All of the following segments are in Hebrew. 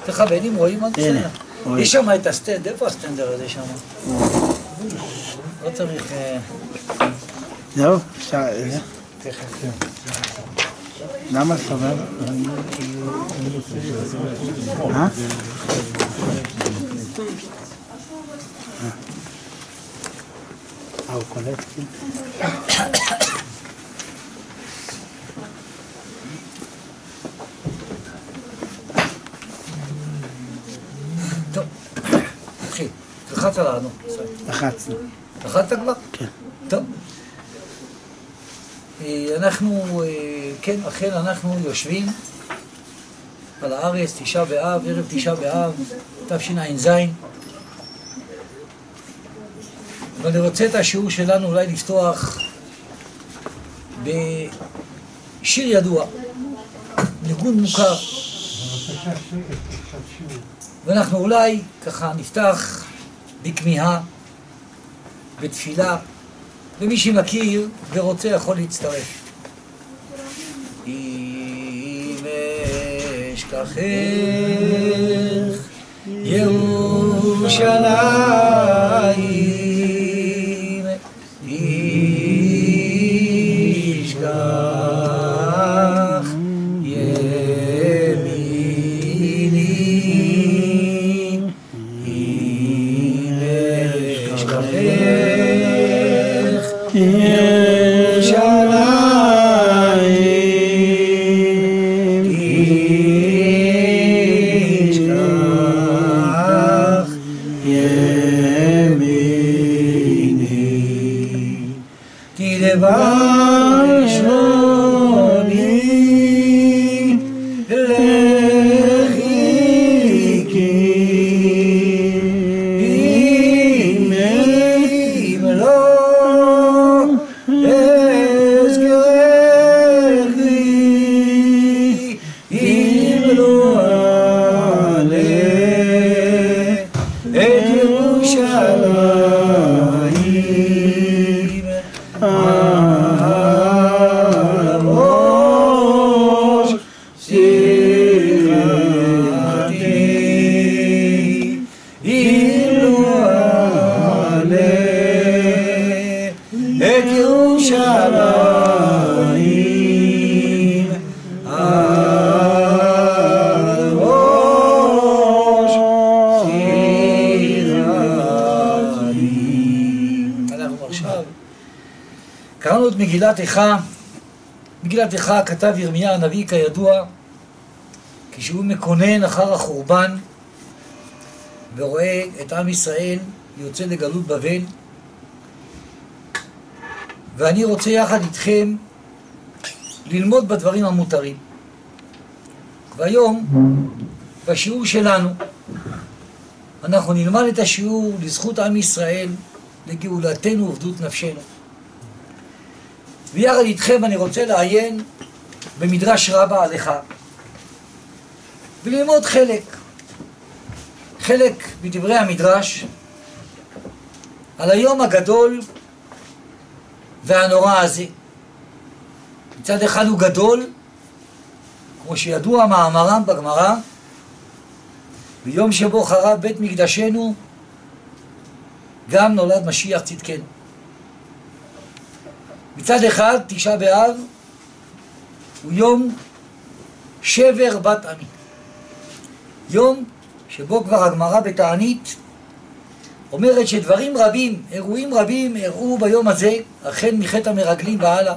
תכוון אם רואים עוד בסדר. יש שם את הסטנד, איפה הסטנדר הזה שם? לא צריך... זהו, אפשר... למה סבבה? הוא קולט, כן? טוב, נתחיל. לחצת לנו. לחצנו. לחצת כבר? כן. טוב. אנחנו, כן, אכן אנחנו יושבים על הארץ, תשעה באב, ערב תשעה באב, תשע"ז. ואני רוצה את השיעור שלנו אולי לפתוח בשיר ידוע, ניגון מוכר. ואנחנו אולי ככה נפתח בכמיהה, בתפילה, ומי שמכיר ורוצה יכול להצטרף. אם אשכחך ירושלים, ישכח ימיני, אם אשכחך ירושלים, ישכח ימיני, כי דבר ראשוני לחיכי, אם לא אזכרכי, אם לא אעלה את ירושלים על ראש שמחתי, אם לא אעלה את ירושלים על ראש שמחתי. אנחנו עכשיו קראנו את מגילת איכה. מגילת איכה כתב ירמיה הנביא כידוע כשהוא מקונן אחר החורבן ורואה את עם ישראל יוצא לגלות בבל. ואני רוצה יחד איתכם ללמוד בדברים המותרים. והיום בשיעור שלנו אנחנו נלמד את השיעור לזכות עם ישראל, לגאולתנו ובדות נפשנו. ויחד איתכם אני רוצה לעיין במדרש רבה עליך וללמוד חלק מדברי המדרש על היום הגדול והנורא הזה. מצד אחד הוא גדול, כמו שידוע מאמרם בגמרא, ביום שבו חרב בית מקדשנו גם נולד משיח צדקנו. מצד אחד תשעה באב הוא יום שבר בת עמי, יום שבו כבר הגמרא בתענית אומרת שדברים רבים, אירועים רבים אירעו ביום הזה, החל מחטא המרגלים והלאה.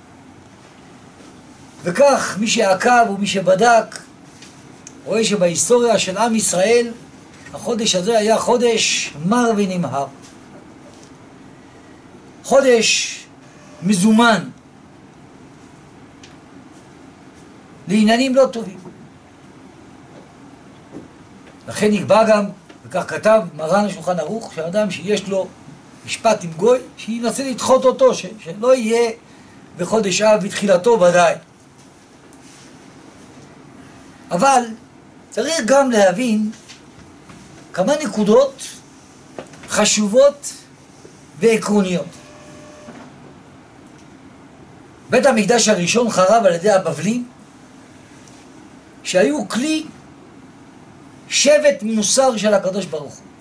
וכך מי שעקב ומי שבדק רואה שבהיסטוריה של עם ישראל החודש הזה היה חודש מר ונמהר, חודש מזומן לעניינים לא טובים. לכן נקבע גם, וכך כתב מרן השולחן ערוך, שאדם שיש לו משפט עם גוי, שינסה לדחות אותו, שלא יהיה בחודש אב בתחילתו ודאי. אבל צריך גם להבין כמה נקודות חשובות ועקרוניות. בית המקדש הראשון חרב על ידי הבבלים, שהיו כלי שבט מוסר של הקדוש ברוך הוא.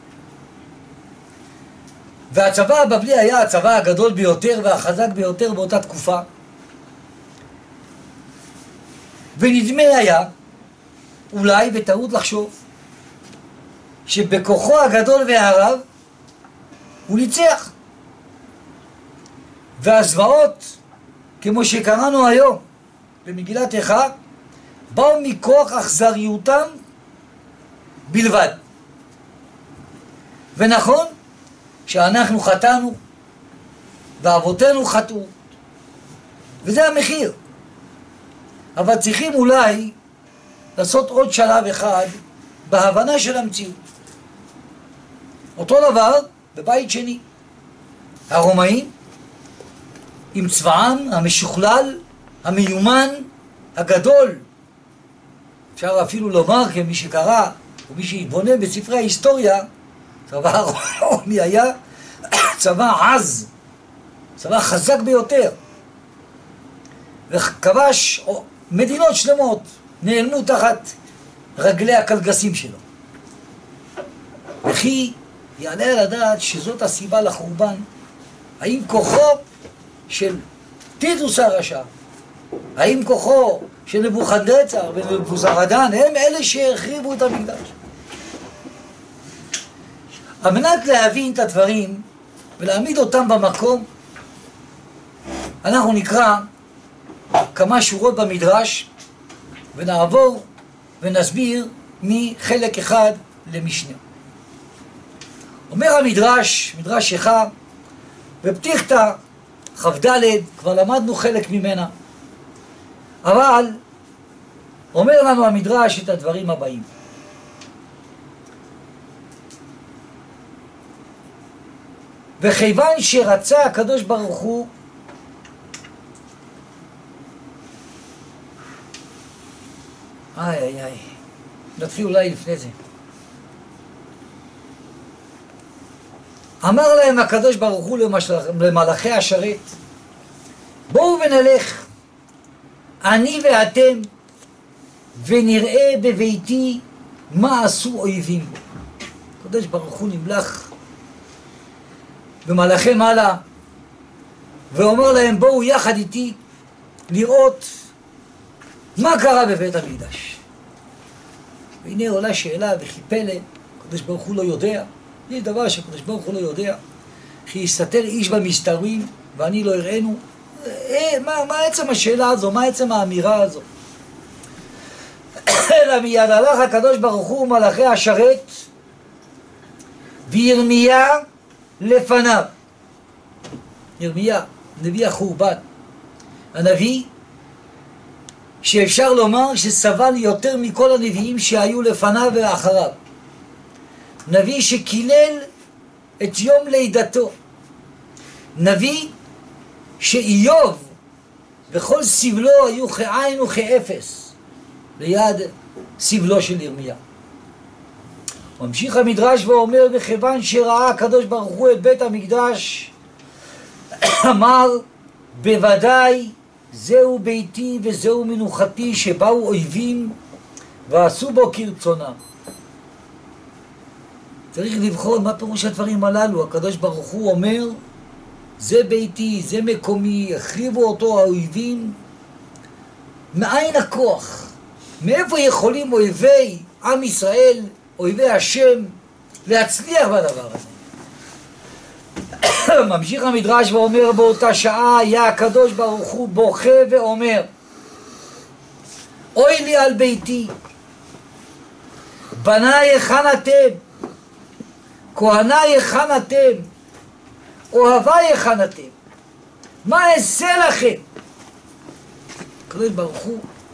והצבא הבבלי היה הצבא הגדול ביותר והחזק ביותר באותה תקופה. ונדמה היה, אולי בטעות לחשוב, שבכוחו הגדול והרב הוא ניצח. והזוועות, כמו שקראנו היום במגילת איכה, באו מכוח אכזריותם בלבד. ונכון שאנחנו חטאנו ואבותינו חטאו, וזה המחיר. אבל צריכים אולי לעשות עוד שלב אחד בהבנה של המציאות. אותו דבר בבית שני. הרומאים עם צבאם המשוכלל, המיומן, הגדול. אפשר אפילו לומר, כמי שקרא ומי שהתבונן בספרי ההיסטוריה, צבא הרומי היה צבא עז, צבא חזק ביותר, וכבש מדינות שלמות, נעלמו תחת רגלי הקלגסים שלו. וכי יעלה על הדעת שזאת הסיבה לחורבן? האם כוחו של טיטוס הרשע, האם כוחו של נבוכדנצר ונבוזראדן הם אלה שהחריבו את המקדש? על מנת להבין את הדברים ולהעמיד אותם במקום, אנחנו נקרא כמה שורות במדרש ונעבור ונסביר מחלק אחד למשנה. אומר המדרש, מדרש איכה, בפתיחתא כ"ד, כבר למדנו חלק ממנה, אבל אומר לנו המדרש את הדברים הבאים. וכיוון שרצה הקדוש ברוך הוא נתחיל אולי לפני זה. אמר להם הקדוש ברוך הוא למלאכי השרת, בואו ונלך אני ואתם ונראה בביתי מה עשו אויבים. הקדוש ברוך הוא נמלך במלאכי מעלה ואומר להם, בואו יחד איתי לראות מה קרה בבית המקדש. והנה עולה שאלה וכי פלא, הקדוש ברוך הוא לא יודע. יש דבר שהקדוש ברוך הוא לא יודע, כי יסתתר איש במסתרים ואני לא אראנו. מה עצם השאלה הזו? מה עצם האמירה הזו? אלא מיד הלך הקדוש ברוך הוא ומלאכי השרת וירמיה לפניו. ירמיה, נביא החורבן, הנביא שאפשר לומר שסבל יותר מכל הנביאים שהיו לפניו ואחריו. נביא שקילל את יום לידתו. נביא שאיוב וכל סבלו היו כעין וכאפס ליד סבלו של ירמיה. ממשיך המדרש ואומר, וכיוון שראה הקדוש ברוך הוא את בית המקדש, אמר, בוודאי זהו ביתי וזהו מנוחתי, שבאו אויבים ועשו בו כרצונם. צריך לבחון מה פירוש הדברים הללו. הקדוש ברוך הוא אומר, זה ביתי, זה מקומי, החריבו אותו האויבים. מאין הכוח? מאיפה יכולים אויבי עם ישראל, אויבי השם, להצליח בדבר הזה? ממשיך המדרש ואומר, באותה שעה היה הקדוש ברוך הוא בוכה ואומר, אוי לי על ביתי, בניי היכן אתם, כהניי היכן אתם, אוהביי היכן אתם, מה אעשה לכם? הקדוש ברוך הוא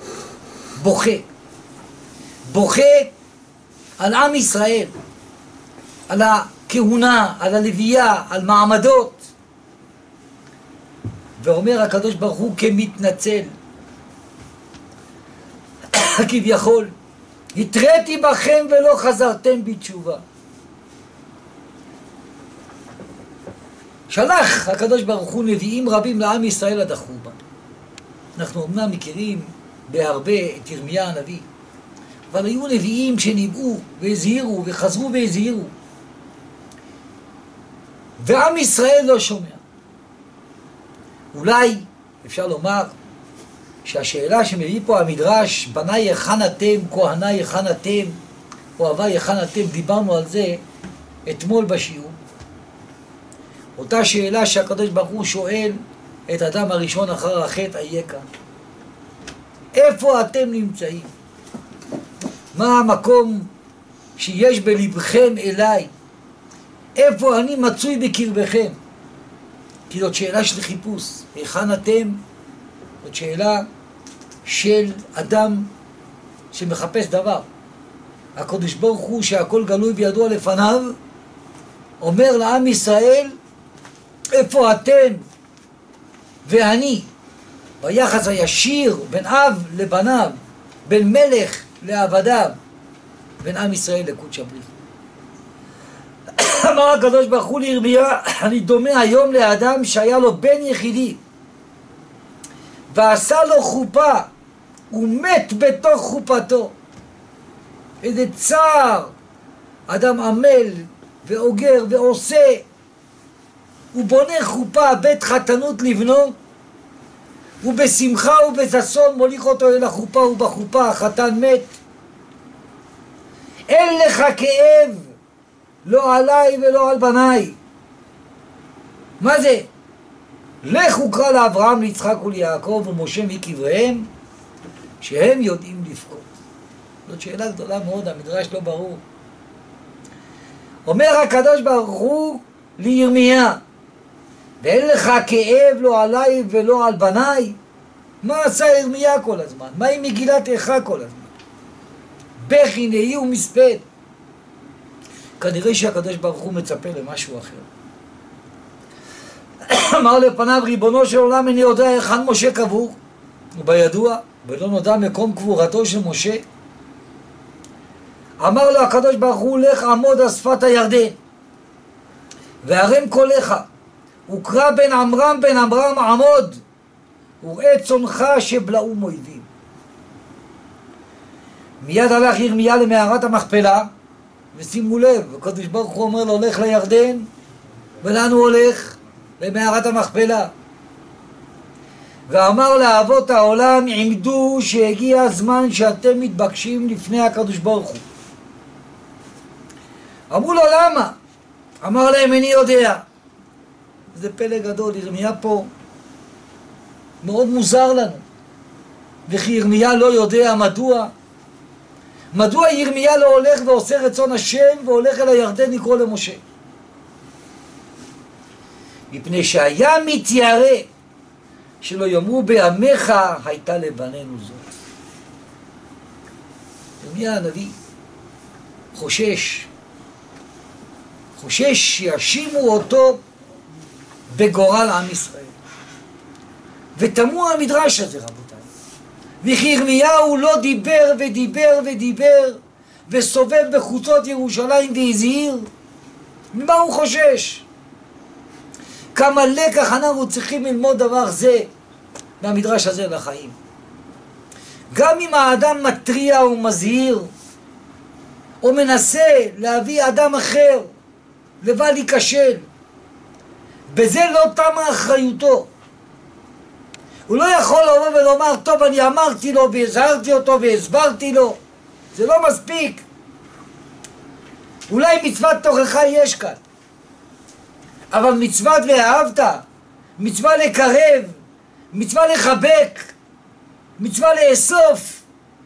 בוכה על עם ישראל, על הכהונה, על הלוויה, על מעמדות, ואומר הקדוש ברוך הוא כמתנצל, כביכול, התריתי בכם ולא חזרתם בתשובה. שלח הקדוש ברוך הוא נביאים רבים לעם ישראל עד החורבן. אנחנו אומנם מכירים בהרבה את ירמיה הנביא, אבל היו נביאים שניבאו והזהירו וחזרו והזהירו. ועם ישראל לא שומע. אולי אפשר לומר שהשאלה שמביא פה המדרש, בניי היכן אתם, כהניי היכן אתם, אוהביי היכן אתם, דיברנו על זה אתמול בשיעור. אותה שאלה שהקדוש ברוך הוא שואל את אדם הראשון אחר החטא, אייכה? איפה אתם נמצאים? מה המקום שיש בלבכם אליי? איפה אני מצוי בקרבכם? כי זאת שאלה של חיפוש. היכן אתם? זאת שאלה של אדם שמחפש דבר. הקדוש ברוך הוא שהכל גלוי וידוע לפניו, אומר לעם ישראל, איפה אתם ואני? ביחס הישיר בין אב לבניו, בין מלך לעבדיו, בין עם ישראל לקודש הבריך. אמר הקדוש ברוך הוא לירמיה, אני דומה היום לאדם שהיה לו בן יחידי ועשה לו חופה, הוא מת בתוך חופתו. איזה צער, אדם עמל ואוגר ועושה, הוא בונה חופה, בית חתנות לבנו, ובשמחה ובששון מוליך אותו אל החופה, ובחופה החתן מת. אין לך כאב, לא עליי ולא על בניי. מה זה? לך וקרא לאברהם, ליצחק וליעקב ומשה מקבריהם, שהם יודעים לבכות. זאת שאלה גדולה מאוד, המדרש לא ברור. אומר הקדוש ברוך הוא לירמיה, ואין לך כאב לא עליי ולא על בניי? מה עשה ירמיה כל הזמן? מה עם מגילת איכה כל הזמן? בכי נהי ומספד. כנראה שהקדוש ברוך הוא מצפה למשהו אחר. אמר לפניו, ריבונו של עולם, אני יודע היכן משה קבור, ובידוע ולא נודע מקום קבורתו של משה. אמר לו הקדוש ברוך הוא, לך עמוד על שפת הירדן והרם קולך וקרא בן עמרם עמוד וראה צונך שבלעום אויבים. מיד הלך ירמיה למערת המכפלה, ושימו לב, הקדוש ברוך הוא אומר לו, הולך לירדן, ולאן הוא הולך? למערת המכפלה. ואמר לאבות העולם, עמדו שהגיע הזמן שאתם מתבקשים לפני הקדוש ברוך הוא. אמרו לו, למה? אמר להם, אני יודע. זה פלא גדול, ירמיה פה מאוד מוזר לנו. וכי ירמיה לא יודע מדוע? מדוע ירמיה לא הולך ועושה רצון השם והולך אל הירדן לקרוא למשה? מפני שהיה מתיירא שלא יאמרו בימיך הייתה לבנינו זאת. ירמיה הנביא חושש שיאשימו אותו בגורל עם ישראל. ותמוה המדרש הזה, רבותיי. וכי ירמיהו לא דיבר ודיבר וסובב בחוצות ירושלים והזהיר? ממה הוא חושש? כמה לקח אנחנו צריכים ללמוד דבר זה מהמדרש הזה לחיים. גם אם האדם מטריע ומזהיר או מנסה להביא אדם אחר לבל ייכשל, בזה לא תמה אחריותו. הוא לא יכול לבוא ולומר, טוב, אני אמרתי לו והזהרתי אותו והסברתי לו. זה לא מספיק. אולי מצוות תוכחה יש כאן, אבל מצוות ואהבת, מצווה לקרב, מצווה לחבק, מצווה לאסוף,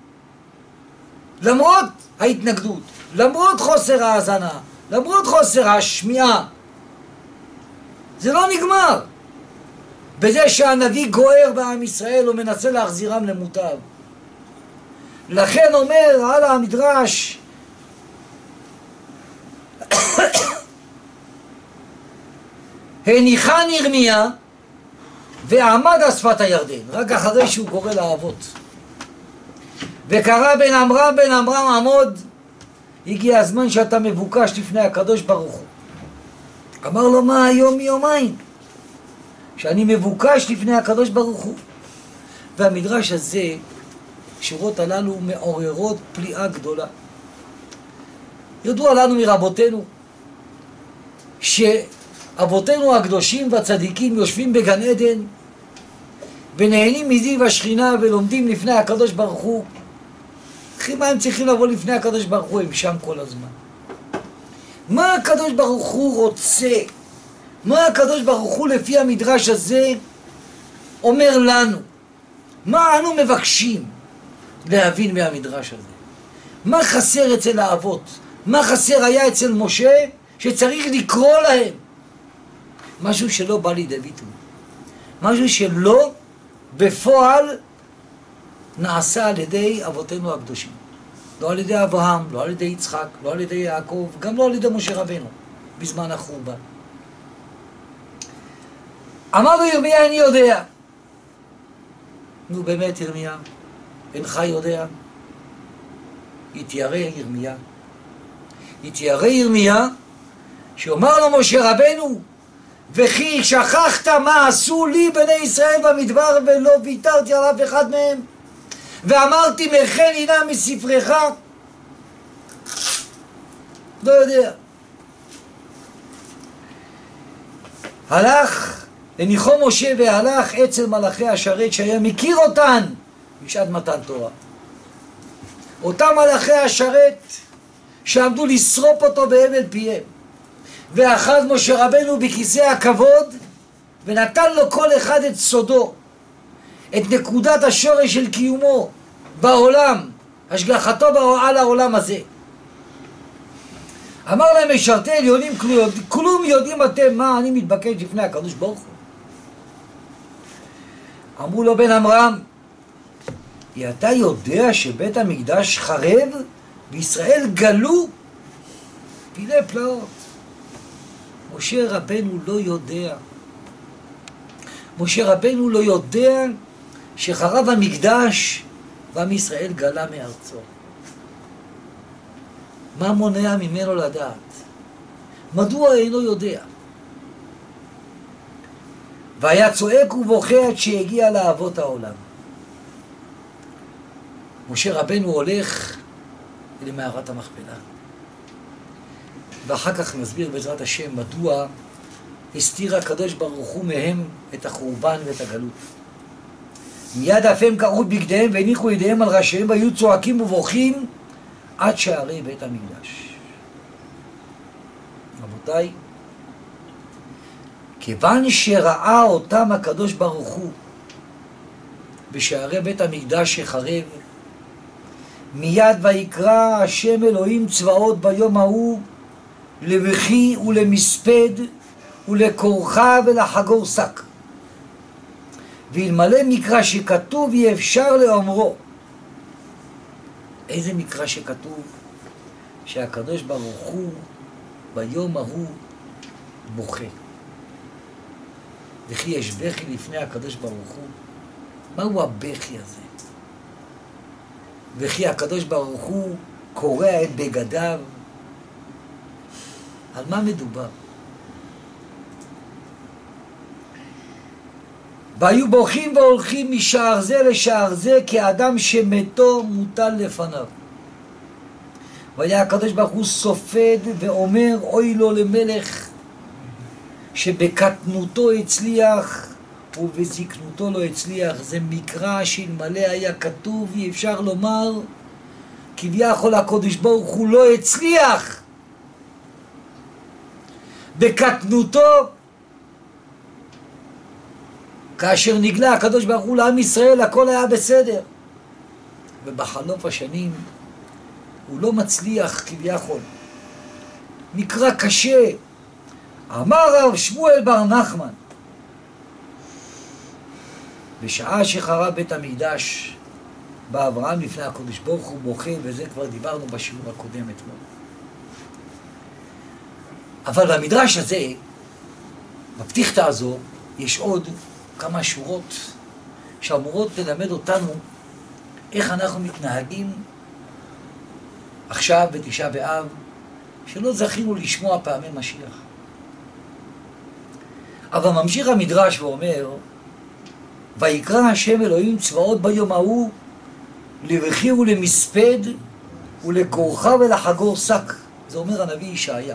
למרות ההתנגדות, למרות חוסר ההאזנה, למרות חוסר השמיעה, זה לא נגמר בזה שהנביא גוער בעם ישראל ומנסה להחזירם למוטב. לכן אומר על המדרש, הניחן ירמיה ועמד על שפת הירדן, רק אחרי שהוא קורא לאבות, וקרא בן עמרם עמוד. הגיע הזמן שאתה מבוקש לפני הקדוש ברוך הוא. אמר לו, מה היום מיומיים שאני מבוקש לפני הקדוש ברוך הוא? והמדרש הזה השורות הללו מעוררות פליאה גדולה. ידוע לנו מרבותינו שאבותינו הקדושים והצדיקים יושבים בגן עדן ונהנים מזיו השכינה ולומדים לפני הקדוש ברוך הוא. אחי, מה הם צריכים לבוא לפני הקדוש ברוך הוא? הם שם כל הזמן. מה הקדוש ברוך הוא רוצה? מה הקדוש ברוך הוא לפי המדרש הזה אומר לנו? מה אנו מבקשים להבין מהמדרש הזה? מה חסר אצל האבות? מה חסר היה אצל משה שצריך לקרוא להם? משהו שלא בא לידי ביטוי. משהו שלא בפועל נעשה על ידי אבותינו הקדושים. לא על ידי אברהם, לא על ידי יצחק, לא על ידי יעקב, גם לא על ידי משה רבנו בזמן החורבן. אמר לו ירמיה, אני יודע. נו באמת ירמיה, אינך יודע? התיירא ירמיה. התיירא ירמיה שאומר לו משה רבנו, וכי שכחת מה עשו לי בני ישראל במדבר ולא ויתרתי על אף אחד מהם, ואמרתי מחן הנה מספרך? לא יודע. הלך, הניחו משה והלך אצל מלאכי השרת שהיה מכיר אותן בשעת מתן תורה. אותם מלאכי השרת שעמדו לשרוף אותו בהבל פיהם. ואחז משה רבנו בכיסא הכבוד ונתן לו כל אחד את סודו, את נקודת השורש של קיומו בעולם, השגחתו על העולם הזה. אמר להם, משרתי עליונים, כלום יודעים אתם מה אני מתבקש לפני הקדוש ברוך הוא? אמרו לו בן עמרם, אתה יודע שבית המקדש חרב וישראל גלו? פילי פלאות. משה רבנו לא יודע. משה רבנו לא יודע שחרב המקדש ועם ישראל גלה מארצו. מה מונע ממנו לדעת? מדוע אינו יודע? והיה צועק ובוכה עד שהגיע לאבות העולם. משה רבנו הולך למערת המכפלה. ואחר כך נסביר בעזרת השם מדוע הסתיר הקדוש ברוך הוא מהם את החורבן ואת הגלות. מיד אף הם קרעו בגדיהם והניחו ידיהם על ראשיהם והיו צועקים ובוכים עד שערי בית המקדש. רבותיי, כיוון שראה אותם הקדוש ברוך הוא בשערי בית המקדש שחרב, מיד ויקרא השם אלוהים צבאות ביום ההוא לבכי ולמספד ולקורחה ולחגור שק. ואלמלא מקרא שכתוב יהיה אפשר לאומרו. איזה מקרא שכתוב? שהקדוש ברוך הוא ביום ההוא בוכה. וכי יש בכי לפני הקדוש ברוך הוא? מהו הבכי הזה? וכי הקדוש ברוך הוא קורע את בגדיו? על מה מדובר? והיו בוכים והולכים משער זה לשער זה כאדם שמתו מוטל לפניו. והיה הקדוש ברוך הוא סופד ואומר, אוי לו למלך שבקטנותו הצליח ובזקנותו לא הצליח. זה מקרא שאלמלא היה כתוב אי אפשר לומר כביכול הקדוש ברוך הוא לא הצליח בקטנותו, כאשר נגלה הקדוש ברוך הוא לעם ישראל הכל היה בסדר, ובחלוף השנים הוא לא מצליח כביכול. מקרא קשה. אמר רב שמואל בר נחמן, בשעה שחרב בית המקדש בא אברהם לפני הקדוש ברוך הוא בוכה, וזה כבר דיברנו בשיעור הקודם אתמול. אבל במדרש הזה, בפתיחתא הזו, יש עוד כמה שורות שאמורות ללמד אותנו איך אנחנו מתנהגים עכשיו בתשעה באב, שלא זכינו לשמוע פעמי משיח. אבל ממשיך המדרש ואומר, ויקרא השם אלוהים צבאות ביום ההוא לבכי ולמספד ולכורחה ולחגור שק. זה אומר הנביא ישעיה.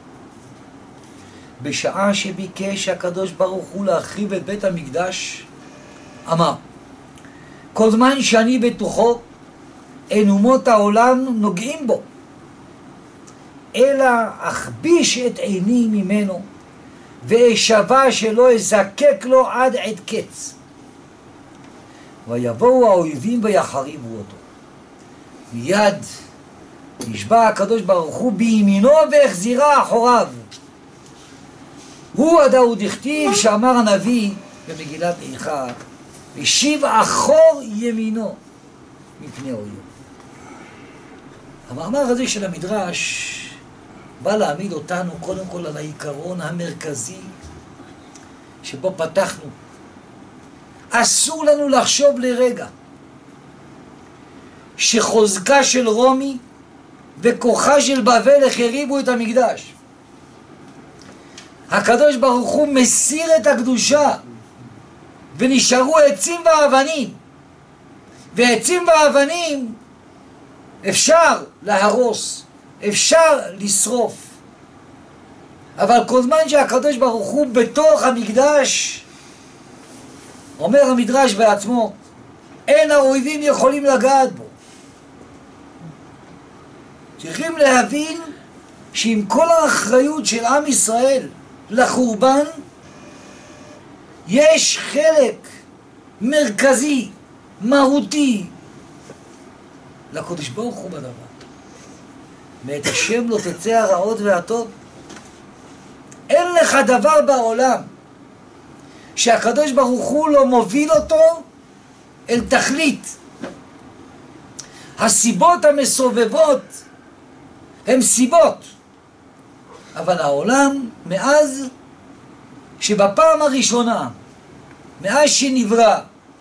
בשעה שביקש הקדוש ברוך הוא להחריב את בית המקדש, אמר, כל זמן שאני בתוכו, אין אומות העולם נוגעים בו, אלא אכביש את עיני ממנו, ואשבע שלא אזקק לו עד עת קץ. ויבואו האויבים ויחריבו אותו. מיד נשבע הקדוש ברוך הוא בימינו והחזירה אחוריו. הוא הדאוד הכתיב שאמר הנביא במגילת איכה, השיב אחור ימינו מפני אויב. המאמר הזה של המדרש בא להעמיד אותנו קודם כל על העיקרון המרכזי שבו פתחנו. אסור לנו לחשוב לרגע שחוזקה של רומי וכוחה של בבל החריבו את המקדש. הקדוש ברוך הוא מסיר את הקדושה ונשארו עצים ואבנים, ועצים ואבנים אפשר להרוס, אפשר לשרוף, אבל כל זמן שהקדוש ברוך הוא בתוך המקדש, אומר המדרש בעצמו, אין האויבים יכולים לגעת בו. צריכים להבין שעם כל האחריות של עם ישראל לחורבן, יש חלק מרכזי, מהותי, לקדוש ברוך הוא בדבר. מאת השם לא תצא הרעות והטוב. אין לך דבר בעולם שהקדוש ברוך הוא לא מוביל אותו אל תכלית. הסיבות המסובבות הן סיבות, אבל העולם מאז שבפעם הראשונה, מאז שנברא,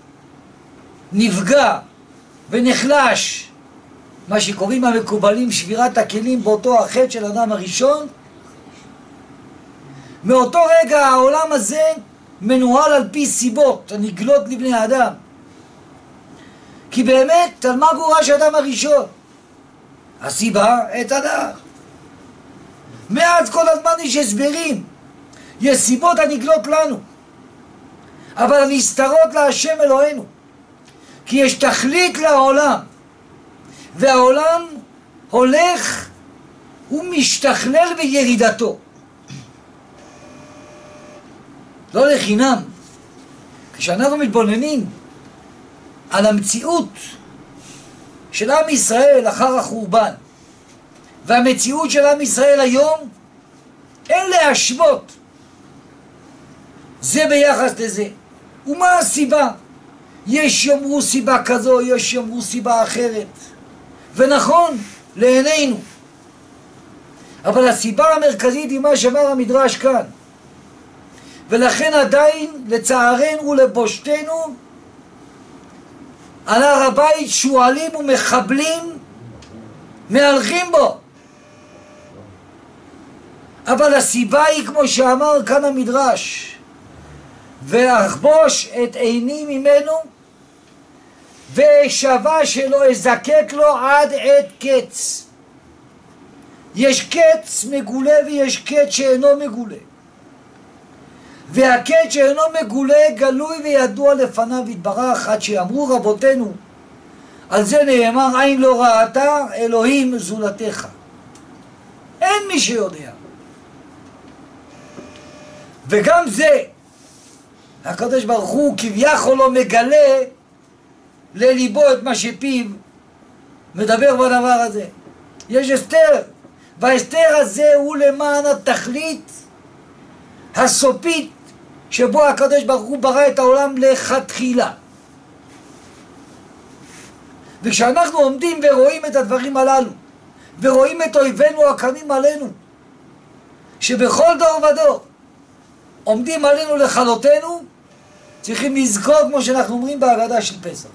נפגע ונחלש, מה שקוראים המקובלים שבירת הכלים באותו החטא של אדם הראשון, מאותו רגע העולם הזה מנוהל על פי סיבות הנגלות לבני האדם. כי באמת, על מה גורש האדם הראשון? הסיבה, עץ הדעת. מאז כל הזמן יש הסברים, יש סיבות הנגלות לנו, אבל הנסתרות להשם אלוהינו, כי יש תכלית לעולם, והעולם הולך ומשתכלל בירידתו. לא לחינם, כשאנחנו מתבוננים על המציאות של עם ישראל אחר החורבן והמציאות של עם ישראל היום, אין להשוות זה ביחס לזה. ומה הסיבה? יש יאמרו סיבה כזו, יש יאמרו סיבה אחרת, ונכון לעינינו, אבל הסיבה המרכזית היא מה שאמר המדרש כאן. ולכן עדיין לצערנו ולבושתנו על הר הבית שועלים ומחבלים מהלכים בו, אבל הסיבה היא כמו שאמר כאן המדרש, ואחבוש את עיני ממנו ואשבע שלא אזקק לו עד עת קץ. יש קץ מגולה ויש קץ שאינו מגולה, והקץ שאינו מגולה גלוי וידוע לפניו יתברך, עד שאמרו רבותינו, על זה נאמר עין לא ראתה אלוהים זולתך. אין מי שיודע. וגם זה הקדוש ברוך הוא כביכול לא מגלה לליבו את מה שפיו מדבר בדבר הזה. יש הסתר, וההסתר הזה הוא למען התכלית הסופית שבו הקדוש ברוך הוא ברא את העולם לכתחילה. וכשאנחנו עומדים ורואים את הדברים הללו, ורואים את אויבינו הקמים עלינו, שבכל דור ודור עומדים עלינו לכלותנו, צריכים לזכור כמו שאנחנו אומרים בהגדה של פסח,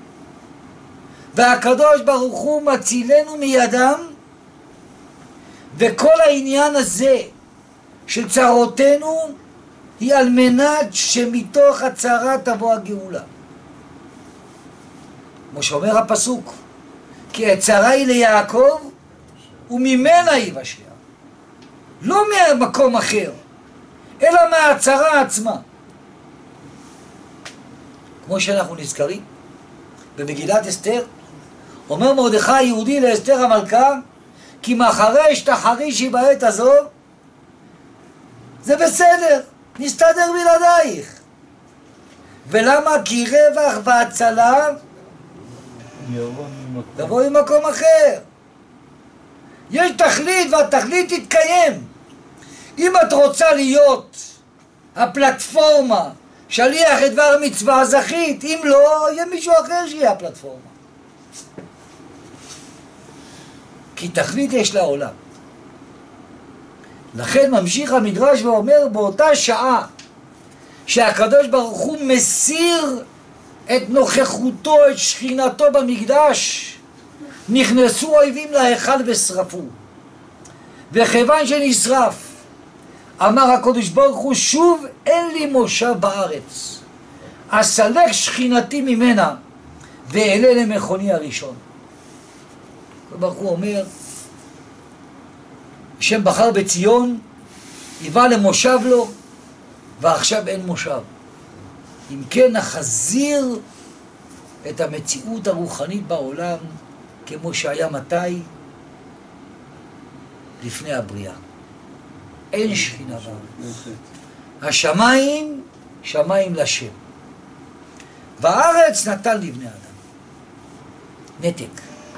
והקדוש ברוך הוא מצילנו מידם. וכל העניין הזה של צרותינו היא על מנת שמתוך הצרה תבוא הגאולה. כמו שאומר הפסוק, כי הצרה היא ליעקב וממנה יבשע. לא ממקום אחר, אלא מהצרה עצמה. כמו שאנחנו נזכרים במגילת אסתר, אומר מרדכי היהודי לאסתר המלכה, כי מחרש תחרישי בעת הזו, זה בסדר, נסתדר בלעדייך. ולמה? כי רווח והצלה תבוא ממקום אחר. יש תכלית והתכלית תתקיים. אם את רוצה להיות הפלטפורמה שליח את דבר מצווה, זכית. אם לא, יהיה מישהו אחר שיהיה הפלטפורמה. כי תכלית יש לעולם. לכן ממשיך המדרש ואומר, באותה שעה שהקדוש ברוך הוא מסיר את נוכחותו, את שכינתו במקדש, נכנסו אויבים להיכל ושרפו. וכיוון שנשרף, אמר הקדוש ברוך הוא, שוב אין לי מושב בארץ, אסלק שכינתי ממנה ואעלה למכוני הראשון. הקדוש ברוך הוא אומר, השם בחר בציון, היווה למושב לו, ועכשיו אין מושב. אם כן נחזיר את המציאות הרוחנית בעולם כמו שהיה מתי? לפני הבריאה. אין שכינה בארץ. השמיים, שמיים לשם. והארץ נתן לבני אדם. נתק.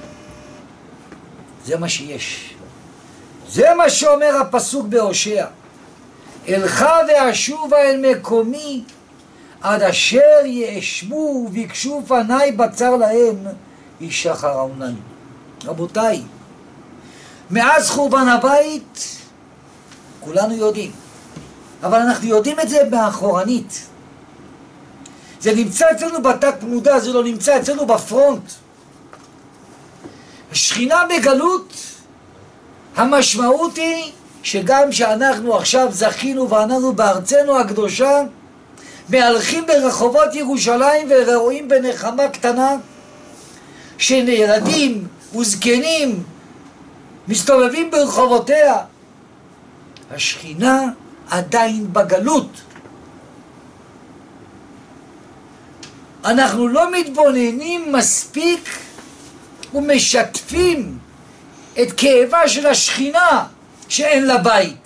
זה מה שיש. זה מה שאומר הפסוק בהושע. אלך ואשובה אל מקומי, עד אשר יאשמו וביקשו פניי בצר להם, ישחררונני. רבותיי, מאז חורבן הבית, כולנו יודעים, אבל אנחנו יודעים את זה באחורנית. זה נמצא אצלנו בתת מודע, זה לא נמצא אצלנו בפרונט. השכינה בגלות, המשמעות היא שגם שאנחנו עכשיו זכינו ואנחנו בארצנו הקדושה, מהלכים ברחובות ירושלים ורואים בנחמה קטנה שנערדים וזקנים מסתובבים ברחובותיה. השכינה עדיין בגלות. אנחנו לא מתבוננים מספיק ומשתפים את כאבה של השכינה שאין לה בית.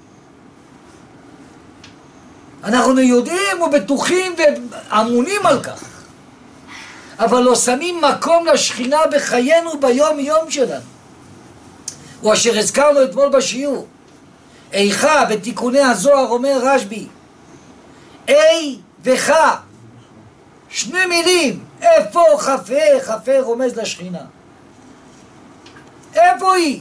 אנחנו יודעים ובטוחים ואמונים על כך, אבל לא שמים מקום לשכינה בחיינו ביום יום שלנו. הוא אשר הזכרנו אתמול בשיעור. איכה בתיקוני הזוהר אומר רשב"י, אי וכה, שני מילים. איפה חפה? חפה רומז לשכינה. איפה היא?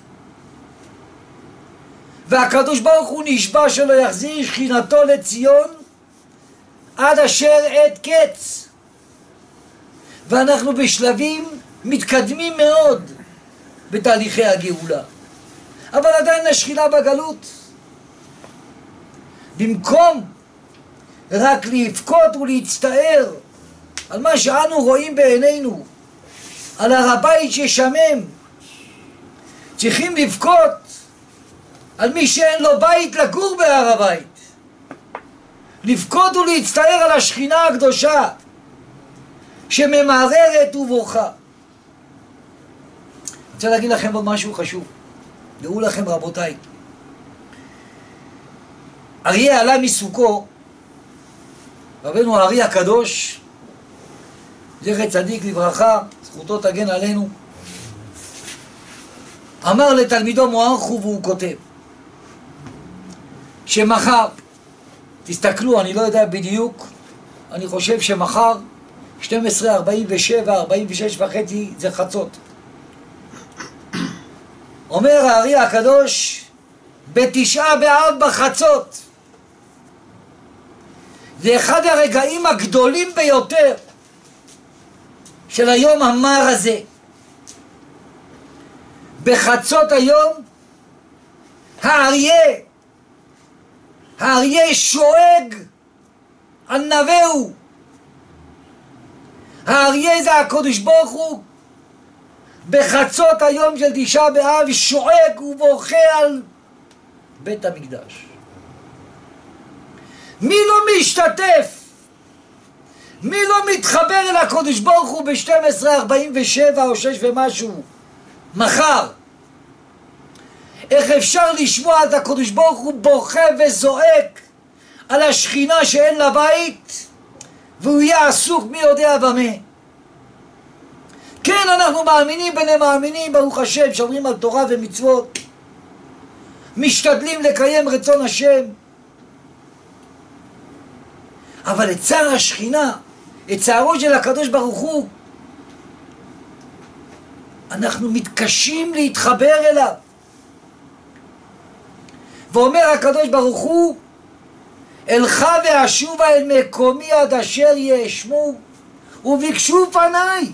והקדוש ברוך הוא נשבע שלא יחזיר שכינתו לציון עד אשר עת קץ. ואנחנו בשלבים מתקדמים מאוד בתהליכי הגאולה, אבל עדיין השכינה בגלות. במקום רק לבכות ולהצטער על מה שאנו רואים בעינינו, על הר הבית ששמם, צריכים לבכות על מי שאין לו בית לגור בהר הבית. לבכות ולהצטער על השכינה הקדושה שממררת ובוכה. אני רוצה להגיד לכם עוד משהו חשוב. דעו לכם רבותיי, אריה עלה מסוכו, רבנו האר"י הקדוש, זכר צדיק לברכה, זכותו תגן עלינו, אמר לתלמידו מוארכו, והוא כותב שמחר, תסתכלו, אני לא יודע בדיוק, אני חושב שמחר 12:47, 46 וחצי זה חצות. אומר האר"י הקדוש, בתשעה באב בחצות, זה אחד הרגעים הגדולים ביותר של היום המר הזה. בחצות היום האריה שואג על נבהו. האריה זה הקדוש ברוך הוא. בחצות היום של תשעה באב שועק ובוכה על בית המקדש. מי לא משתתף? מי לא מתחבר אל הקדוש ברוך הוא ב-12:47 או 6 ומשהו מחר? איך אפשר לשמוע את הקדוש ברוך הוא בוכה וזועק על השכינה שאין לה בית והוא יהיה עסוק מי יודע במה? כן, אנחנו מאמינים בני מאמינים, ברוך השם, שומרים על תורה ומצוות, משתדלים לקיים רצון השם, אבל את צער השכינה, את צערו של הקדוש ברוך הוא, אנחנו מתקשים להתחבר אליו. ואומר הקדוש ברוך הוא, אלך ואשובה אל מקומי עד אשר יאשמו וביקשו פניי.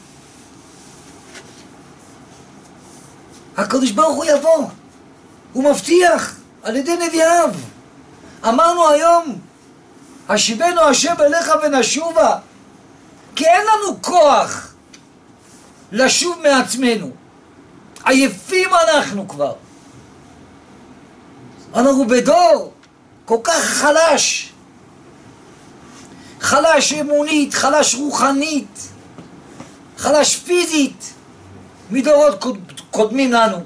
הקדוש ברוך הוא יבוא, הוא מבטיח על ידי נביאיו. אמרנו היום, השיבנו השם אליך ונשובה, כי אין לנו כוח לשוב מעצמנו, עייפים אנחנו כבר, אנחנו בדור כל כך חלש, חלש אמונית, חלש רוחנית, חלש פיזית מדורות קודמים לנו.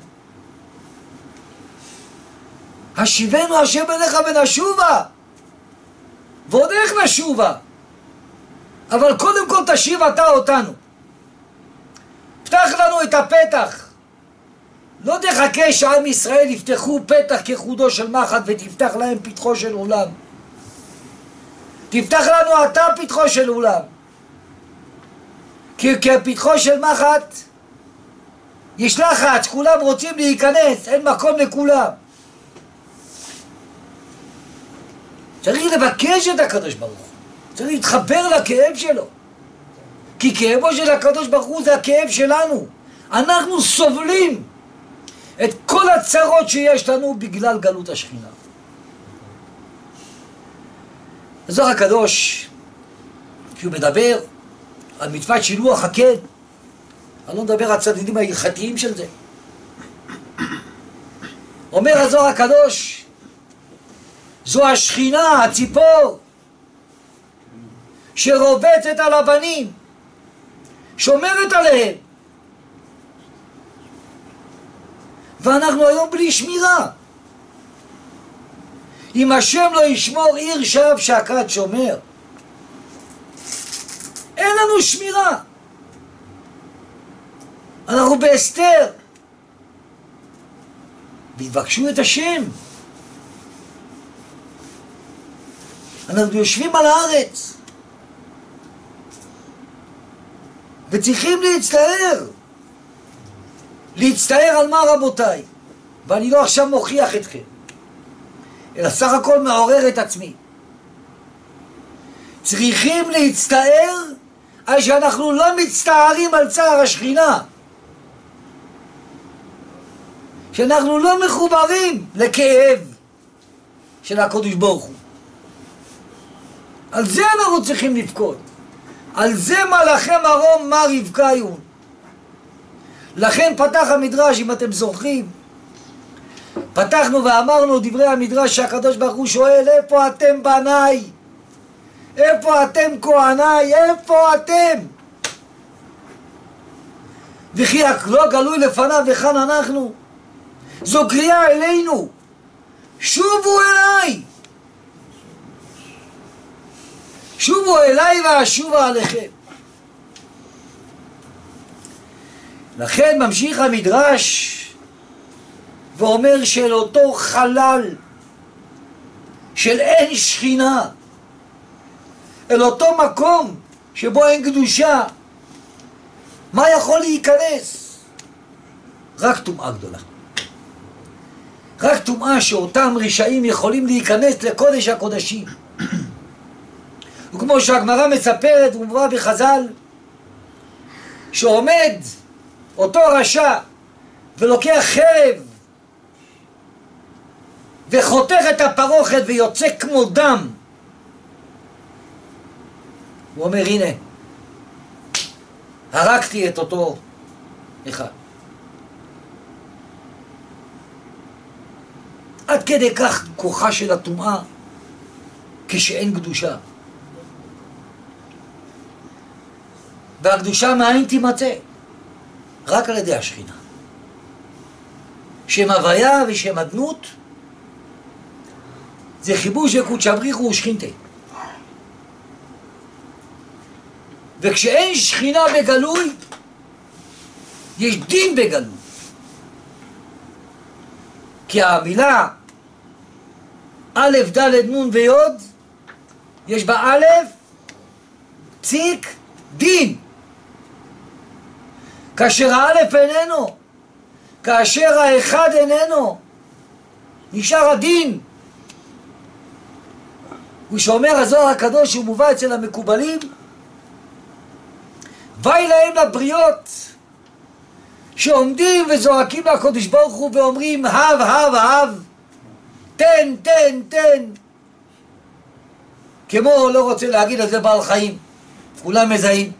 השיבנו השם אליך ונשובה, ועוד איך נשובה, אבל קודם כל תשיב אתה אותנו, פתח לנו את הפתח. לא תחכה שעם ישראל יפתחו פתח כחודו של מחט ותפתח להם פתחו של עולם. תפתח לנו אתה פתחו של עולם, כי פתחו של מחט יש לחץ, כולם רוצים להיכנס, אין מקום לכולם. צריך לבקש את הקדוש ברוך הוא, צריך להתחבר לכאב שלו, כי כאבו של הקדוש ברוך הוא זה הכאב שלנו. אנחנו סובלים את כל הצרות שיש לנו בגלל גלות השכינה. הזוהר הקדוש, כשהוא מדבר על מצוות שילוח הקן, אני לא מדבר על הצדדים ההלכתיים של זה, אומר הזוהר הקדוש, זו השכינה, הציפור שרובצת על הבנים, שומרת עליהם, ואנחנו היום בלי שמירה. אם השם לא ישמור עיר שב שקד שומר, אין לנו שמירה, אנחנו בהסתר. ויבקשו את השם. אנחנו יושבים על הארץ וצריכים להצטער על מה רבותיי? ואני לא עכשיו מוכיח אתכם, אלא סך הכל מעורר את עצמי. צריכים להצטער על שאנחנו לא מצטערים על צער השכינה, שאנחנו לא מחוברים לכאב של הקדוש ברוך הוא. על זה אנחנו צריכים לבכות, על זה מלאכי מרום מה רבקאיון. לכן פתח המדרש, אם אתם זוכרים, פתחנו ואמרנו דברי המדרש שהקדוש ברוך הוא שואל, איפה אתם בניי? איפה אתם כהניי? איפה אתם? וכי לא גלוי לפניו וכאן אנחנו. זו קריאה אלינו, שובו אליי, שובו אליי ואשובה עליכם. לכן ממשיך המדרש ואומר של אותו חלל של אין שכינה, אל אותו מקום שבו אין קדושה, מה יכול להיכנס? רק טומאה גדולה, רק טומאה שאותם רשעים יכולים להיכנס לקודש הקודשים. וכמו שהגמרא מספרת ומובא בחז"ל, שעומד אותו רשע ולוקח חרב וחותך את הפרוכת ויוצא כמו דם, הוא אומר, הנה, הרגתי את אותו אחד. עד כדי כך כוחה של הטומאה כשאין קדושה. והקדושה מאין תימצא? רק על ידי השכינה. שם הוויה ושם אדנות זה חיבור של קודשא בריך הוא ושכינתה. וכשאין שכינה בגלוי, יש דין בגלוי. כי המילה א', ד', נ' וי' יש בה א', פסיק, דין. כאשר האלף איננו, כאשר האחד איננו, נשאר הדין. ושאומר הזוהר הקדוש, הוא מובא אצל המקובלים, ואי להם לבריות שעומדים וזועקים לקדוש ברוך הוא ואומרים הב הב הב, תן תן תן, כמו לא רוצה להגיד על זה בעל חיים, כולם מזהים.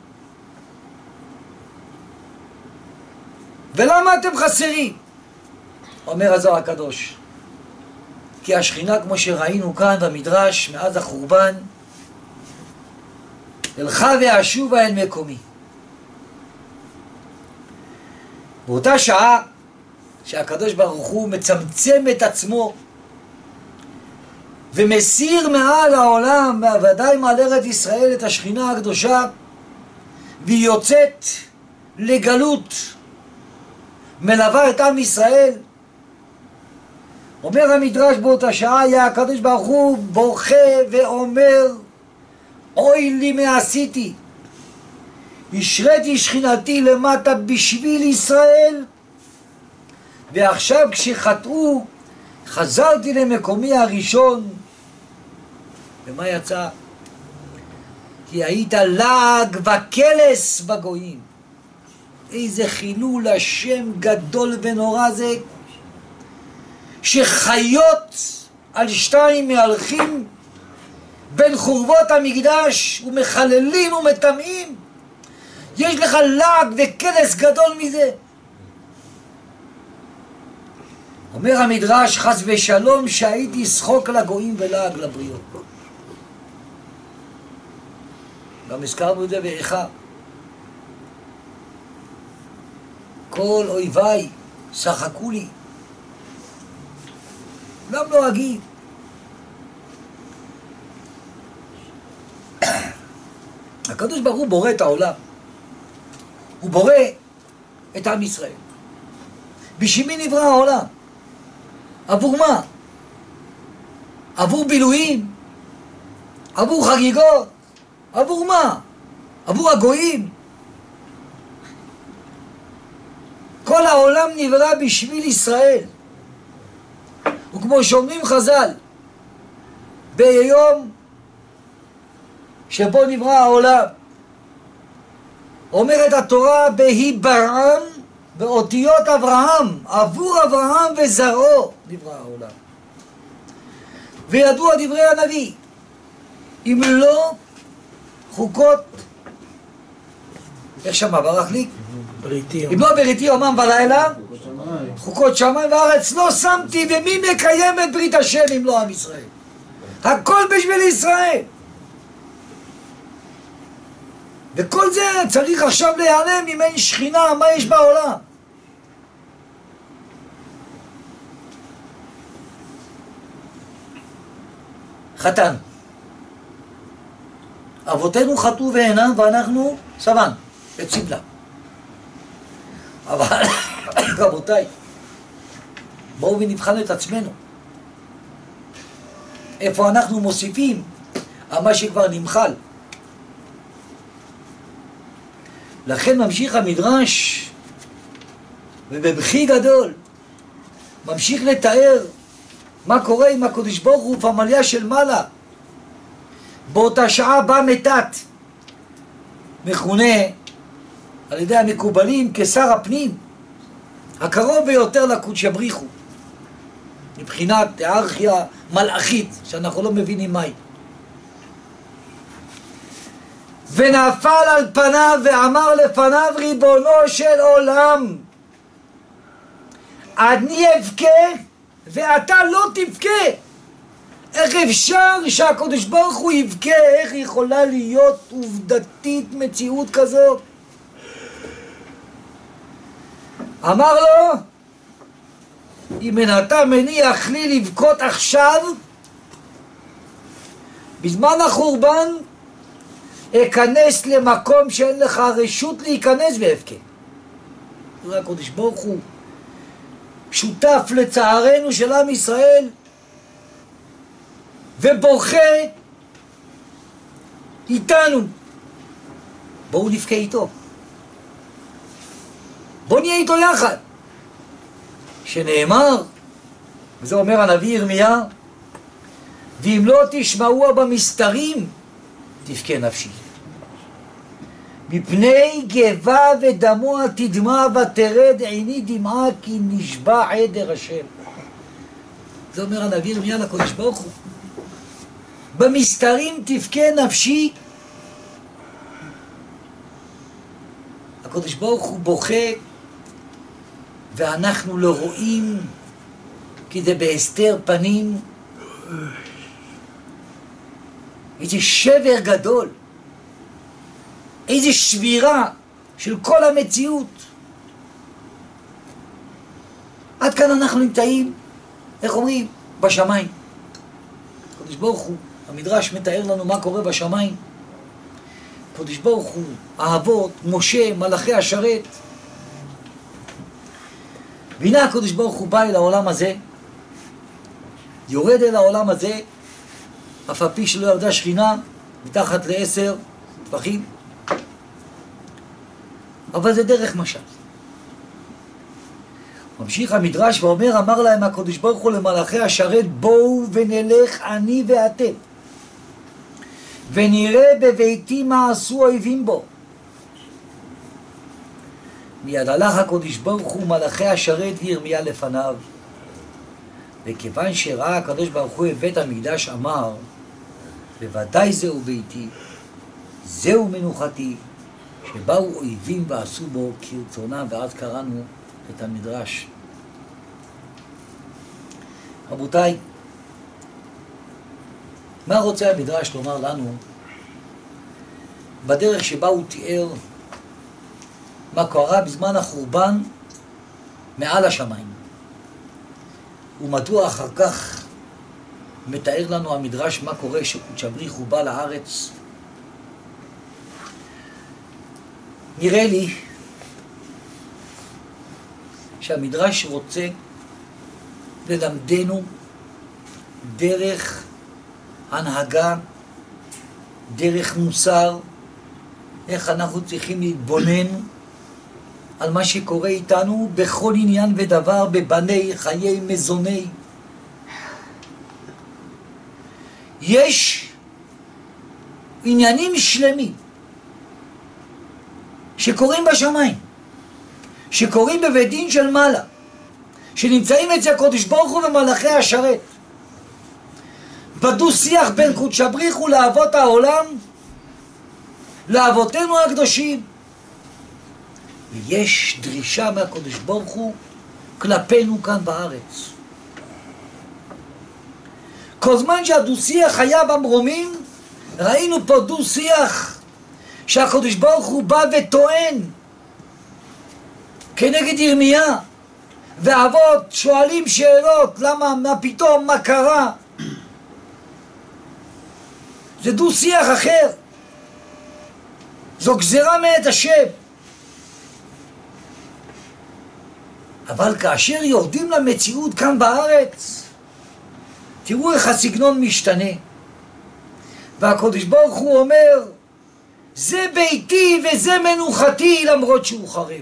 ולמה אתם חסרים? אומר הזוהר הקדוש, כי השכינה כמו שראינו כאן במדרש מאז החורבן, אלכה ואשובה אל מקומי. באותה שעה שהקדוש ברוך הוא מצמצם את עצמו ומסיר מעל העולם, ודאי מעל ארץ ישראל, את השכינה הקדושה, והיא יוצאת לגלות, מלווה את עם ישראל. אומר המדרש באותה שעה, היה הקדוש ברוך הוא בוכה ואומר, אוי לי מה עשיתי, השריתי שכינתי למטה בשביל ישראל, ועכשיו כשחטאו חזרתי למקומי הראשון. ומה יצא? כי היית לעג וקלס בגויים. איזה חילול השם גדול ונורא זה, שחיות על שתיים מהלכים בין חורבות המקדש ומחללים ומטמאים. יש לך לעג וקלס גדול מזה. אומר המדרש, חס ושלום שהייתי שחוק לגויים ולעג לבריות. גם הזכרנו את זה באיכה. כל אויביי שחקו לי, גם לא אגיד. הקדוש ברוך הוא בורא את העולם, הוא בורא את עם ישראל. בשביל מי נברא העולם? עבור מה? עבור בילויים? עבור חגיגות? עבור מה? עבור הגויים? כל העולם נברא בשביל ישראל. וכמו שאומרים חז"ל, ביום שבו נברא העולם, אומרת התורה, בהיברעם באותיות אברהם, עבור אברהם וזרעו נברא העולם. וידוע דברי הנביא, אם לא חוקות, איך שמה ברח לי? בריתי. אם לא בריתי יומם ולילה, חוקות שמיים וארץ לא שמתי, ומי מקיים את ברית השם אם לא עם ישראל? הכל בשביל ישראל. וכל זה צריך עכשיו להיעלם אם אין שכינה, מה יש בעולם? חתן. אבותינו חטאו ואינם ואנחנו סבן, את סבלה. אבל רבותיי, בואו ונבחן את עצמנו. איפה אנחנו מוסיפים על מה שכבר נמחל. לכן ממשיך המדרש, ובבכי גדול ממשיך לתאר מה קורה עם הקדוש ברוך הוא פמליה של מעלה. באותה שעה בא מתת, מכונה על ידי המקובלים כשר הפנים, הקרוב ביותר לקודשא בריך הוא, מבחינת היררכיה מלאכית שאנחנו לא מבינים מהי. ונפל על פניו ואמר לפניו, ריבונו של עולם, אני אבכה ואתה לא תבכה. איך אפשר שהקדוש ברוך הוא יבכה? איך יכולה להיות עובדתית מציאות כזאת? אמר לו, אם אתה מניח לי לבכות עכשיו, בזמן החורבן אכנס למקום שאין לך רשות להיכנס ואבכה. הקדוש ברוך הוא שותף לצערנו של עם ישראל ובוכה איתנו. בואו נבכה איתו, בואו נהיה איתו יחד, שנאמר, וזה אומר הנביא ירמיה, ואם לא תשמעוה במסתרים תבכה נפשי, מפני גבה ודמוע תדמע ותרד עיני דמעה, כי נשבע עדר השם. זה אומר הנביא ירמיה לקדוש ברוך הוא, במסתרים תבכה נפשי. הקדוש ברוך הוא בוכה ואנחנו לא רואים, כי זה בהסתר פנים. איזה שבר גדול, איזה שבירה של כל המציאות. עד כאן אנחנו נמצאים, איך אומרים? בשמיים. הקדוש ברוך הוא, המדרש מתאר לנו מה קורה בשמיים. הקדוש ברוך הוא, האבות, משה, מלאכי השרת. והנה הקדוש ברוך הוא בא אל העולם הזה, יורד אל העולם הזה, אף על פי שלא ירדה שכינה מתחת ל10 טפחים, אבל זה דרך משל. ממשיך המדרש ואומר, אמר להם הקדוש ברוך הוא למלאכי השרת, בואו ונלך אני ואתם ונראה בביתי מה עשו האויבים בו. מיד הלך הקדוש ברוך הוא מלאכי השרת וירמיה לפניו, וכיוון שראה הקדוש ברוך הוא את בית המקדש אמר, בוודאי זהו ביתי, זהו מנוחתי, שבאו אויבים ועשו בו כרצונם. ואז קראנו את המדרש. רבותיי, מה רוצה המדרש לומר לנו בדרך שבה הוא תיאר מה קרה בזמן החורבן מעל השמיים, ומדוע אחר כך מתאר לנו המדרש מה קורה שקודש הבריך הוא בא לארץ? נראה לי שהמדרש רוצה ללמדנו דרך הנהגה, דרך מוסר, איך אנחנו צריכים להתבונן על מה שקורה איתנו בכל עניין ודבר, בבני חיי מזוני. יש עניינים שלמים שקורים בשמיים, שקורים בבית דין של מעלה, שנמצאים אצל הקדוש ברוך הוא ומלאכי השרת, בדו שיח בין קודש הבריך הוא לאבות העולם, לאבותינו הקדושים. ויש דרישה מהקדוש ברוך הוא כלפינו כאן בארץ. כל זמן שהדו שיח היה במרומים, ראינו פה דו שיח שהקדוש ברוך הוא בא וטוען כנגד ירמיה, והאבות שואלים שאלות, למה, מה פתאום, מה קרה? זה דו שיח אחר, זו גזרה מאת השם. אבל כאשר יורדים למציאות כאן בארץ, תראו איך הסגנון משתנה. והקדוש ברוך הוא אומר, זה ביתי וזה מנוחתי, למרות שהוא חרב.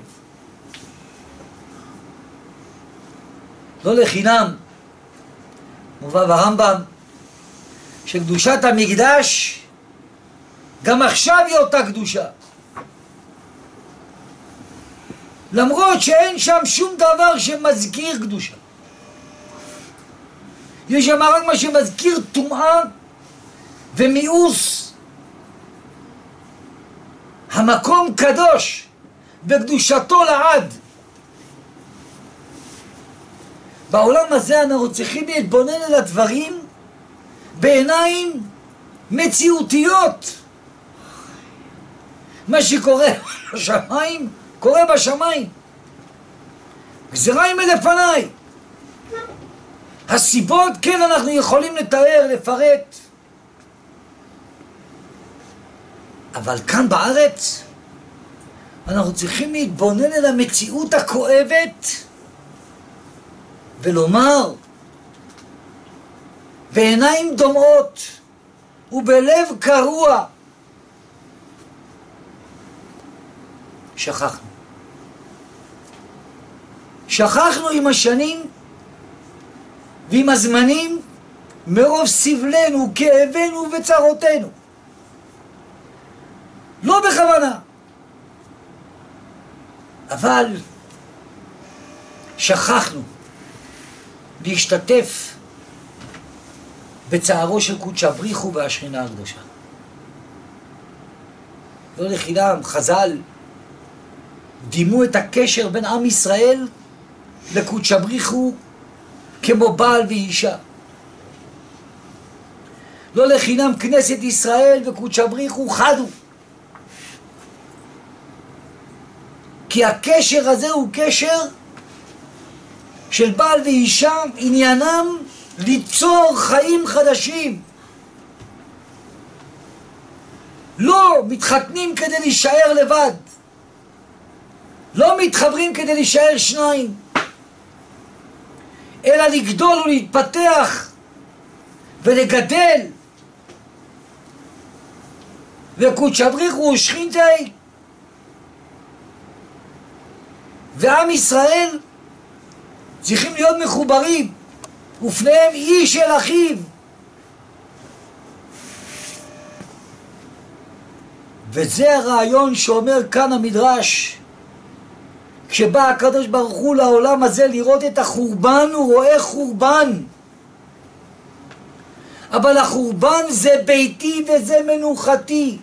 לא לחינם מובא ברמב"ם שקדושת המקדש גם עכשיו היא אותה קדושה, למרות שאין שם שום דבר שמזכיר קדושה. יש שם רק מה שמזכיר טומאה ומיאוס המקום קדוש בקדושתו לעד. בעולם הזה אנחנו צריכים להתבונן על הדברים בעיניים מציאותיות. מה שקורה בשמיים, קורה בשמיים. גזירה היא מלפניי. הסיבות, כן, אנחנו יכולים לתאר, לפרט. אבל כאן בארץ אנחנו צריכים להתבונן על המציאות הכואבת ולומר בעיניים דומעות ובלב קרוע, שכחנו. שכחנו עם השנים ועם הזמנים מרוב סבלנו, כאבנו וצרותינו. לא בכוונה. אבל שכחנו להשתתף בצערו של קודשא בריחו והשכינה הקדושה. לא לחינם חז"ל דימו את הקשר בין עם ישראל לקודשא בריחו כמו בעל ואישה. לא לחינם כנסת ישראל וקודשא בריחו חדו. כי הקשר הזה הוא קשר של בעל ואישה, עניינם ליצור חיים חדשים. לא מתחתנים כדי להישאר לבד. לא מתחברים כדי להישאר שניים. אלא לגדול ולהתפתח ולגדל. וקודשא בריחו הוא שכינתי. ועם ישראל צריכים להיות מחוברים, ופניהם איש אל אחיו. וזה הרעיון שאומר כאן המדרש. כשבא הקדוש ברוך הוא לעולם הזה לראות את החורבן, הוא רואה חורבן. אבל החורבן זה ביתי וזה מנוחתי.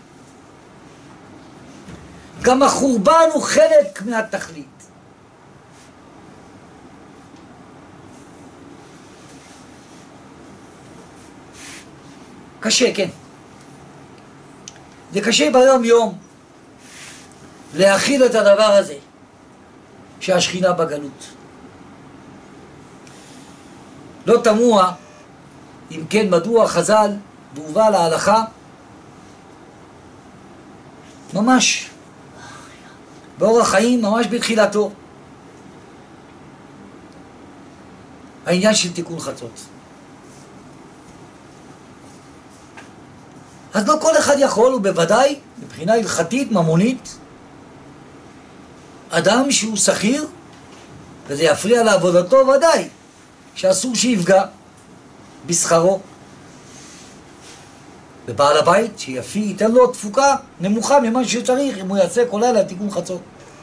גם החורבן הוא חלק מהתכלית. קשה, כן. זה קשה ביום יום להכיל את הדבר הזה שהשכינה בגלות. לא תמוה אם כן מדוע חז"ל והובא להלכה ממש באורח חיים, ממש בתחילתו, העניין של תיקון חצות. אז לא כל אחד יכול, ובוודאי מבחינה הלכתית ממונית, אדם שהוא שכיר וזה יפריע לעבודתו, ודאי שאסור שיפגע בשכרו. ובעל הבית שיפי ייתן לו תפוקה נמוכה ממה שצריך אם הוא יעשה כל לילה תיקון חצות.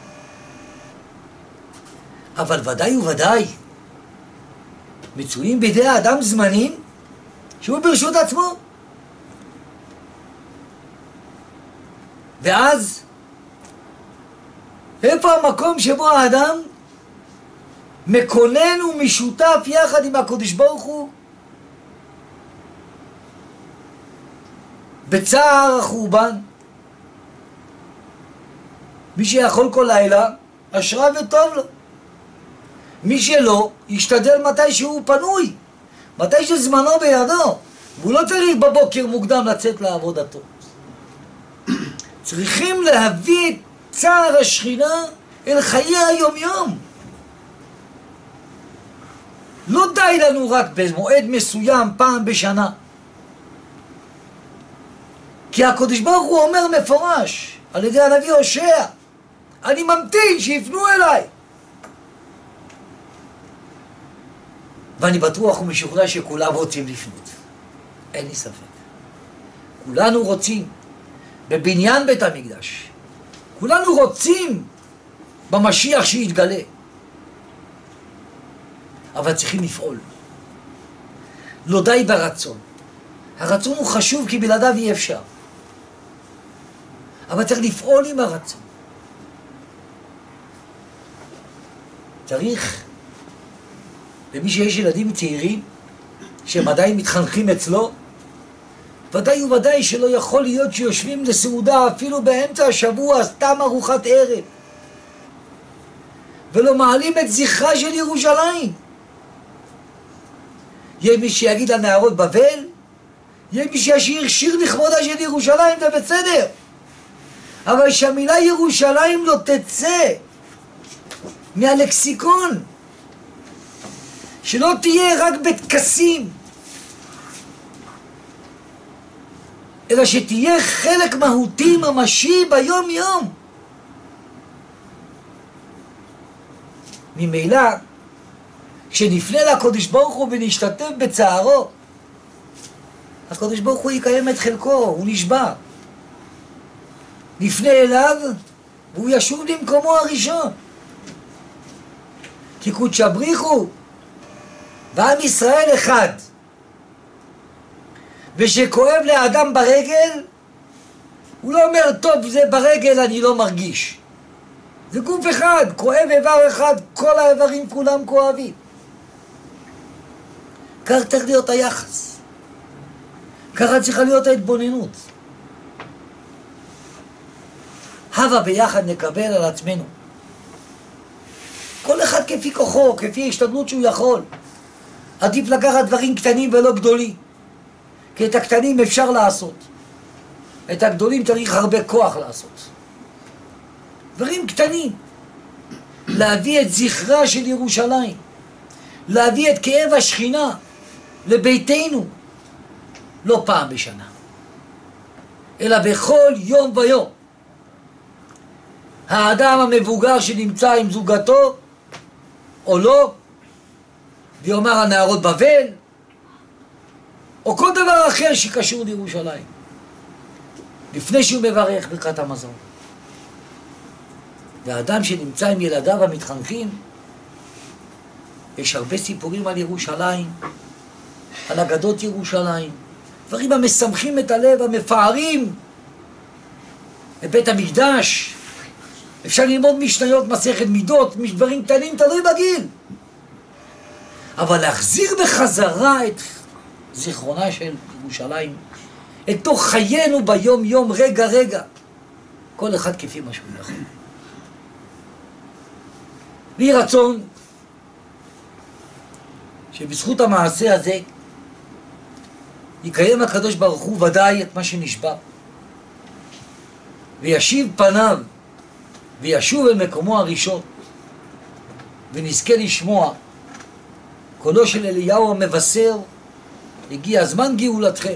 אבל ודאי וודאי מצויים בידי האדם זמנים שהוא ברשות עצמו. ואז איפה המקום שבו האדם מקונן ומשותף יחד עם הקדוש ברוך הוא בצער החורבן? מי שיכול כל לילה, אשרה וטוב לו. מי שלא, ישתדל מתי שהוא פנוי, מתי שזמנו בידו, והוא לא צריך בבוקר מוקדם לצאת לעבודתו. צריכים להביא את צער השכינה אל חיי היום-יום. לא די לנו רק במועד מסוים פעם בשנה. כי הקדוש ברוך הוא אומר מפורש על ידי הנביא הושע, אני ממתין שיפנו אליי. ואני בטוח ומשוכנע שכולם רוצים לפנות. אין לי ספק. כולנו רוצים בבניין בית המקדש. כולנו רוצים במשיח שיתגלה. אבל צריכים לפעול. לא די ברצון. הרצון הוא חשוב כי בלעדיו אי אפשר. אבל צריך לפעול עם הרצון. צריך, למי שיש ילדים צעירים, שהם עדיין מתחנכים אצלו, ודאי וודאי שלא יכול להיות שיושבים לסעודה אפילו באמצע השבוע, סתם ארוחת ערב, ולא מעלים את זכרה של ירושלים. יהיה מי שיגיד על נהרות בבל, יהיה מי שישיר שיר לכבודה של ירושלים, זה בסדר. אבל שהמילה ירושלים לא תצא מהלקסיקון, שלא תהיה רק בטקסים, אלא שתהיה חלק מהותי ממשי ביום יום. ממילא, כשנפנה לקדוש ברוך הוא ונשתתף בצערו, הקדוש ברוך הוא יקיים את חלקו, הוא נשבע. נפנה אליו והוא ישוב למקומו הראשון. כי קודשא בריחו ועם ישראל אחד, ושכואב לאדם ברגל, הוא לא אומר, טוב, זה ברגל, אני לא מרגיש. זה גוף אחד, כואב איבר אחד, כל האיברים כולם כואבים. כך צריך להיות היחס. ככה צריכה להיות ההתבוננות. הבה ביחד נקבל על עצמנו. כל אחד כפי כוחו, כפי ההשתדלות שהוא יכול. עדיף לקחת דברים קטנים ולא גדולים. כי את הקטנים אפשר לעשות. את הגדולים צריך הרבה כוח לעשות. דברים קטנים. להביא את זכרה של ירושלים. להביא את כאב השכינה לביתנו. לא פעם בשנה. אלא בכל יום ויום. האדם המבוגר שנמצא עם זוגתו, או לא, ויאמר על נהרות בבל, או כל דבר אחר שקשור לירושלים, לפני שהוא מברך ברכת המזון. והאדם שנמצא עם ילדיו המתחנכים, יש הרבה סיפורים על ירושלים, על אגדות ירושלים, דברים המשמחים את הלב, המפארים את בית המקדש. אפשר ללמוד משניות, מסכת מידות, דברים קטנים, תלוי בגיל. אבל להחזיר בחזרה את זיכרונה של ירושלים, את תוך חיינו ביום יום, רגע רגע, כל אחד כפי מה שהוא יכול. ויהי רצון שבזכות המעשה הזה יקיים הקדוש ברוך הוא ודאי את מה שנשבע, וישיב פניו וישוב אל מקומו הראשון, ונזכה לשמוע קולו של אליהו המבשר, הגיע זמן גאולתכם,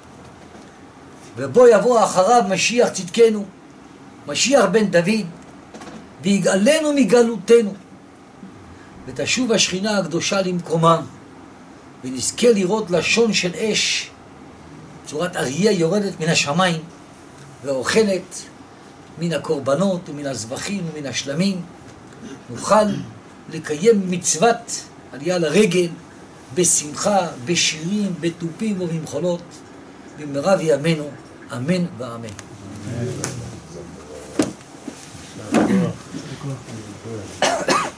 ובו יבוא אחריו משיח צדקנו, משיח בן דוד, ויגאלנו מגלותנו, ותשוב השכינה הקדושה למקומה, ונזכה לראות לשון של אש, צורת אריה יורדת מן השמיים, ואוכלת מן הקורבנות ומן הזבחים ומן השלמים. נוכל לקיים מצוות עלייה לרגל בשמחה, בשירים, בתופים ובמחולות, במהרה בימינו, אמן ואמן. אמן.